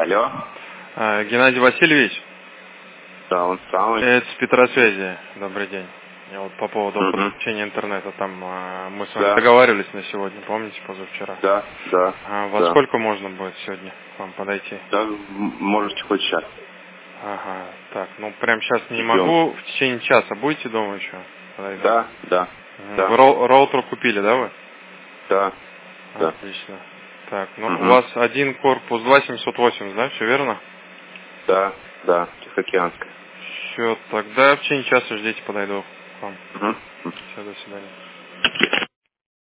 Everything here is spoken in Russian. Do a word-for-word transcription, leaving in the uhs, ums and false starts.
Алло. А, Геннадий Васильевич? Да, он самый. Это с Петросвязи. Добрый день. Я вот по поводу Угу. подключения интернета, там а, мы с вами Да. договаривались на сегодня, помните, позавчера? Да, да. А, во да. сколько можно будет сегодня к вам подойти? Да, м- можете хоть сейчас. Ага, так, ну прям сейчас не Ждем. могу, в течение часа будете дома еще? Подойду. Да, да, Мгм. да. Вы роу- роутер купили, да, вы? Да, да. Отлично. Так, ну Угу. у вас один корпус два семьсот восемьдесят, да, все верно? Да, да, Тихоокеанская. Все, тогда в течение часа ждите, подойду к вам. Угу. Все, до свидания.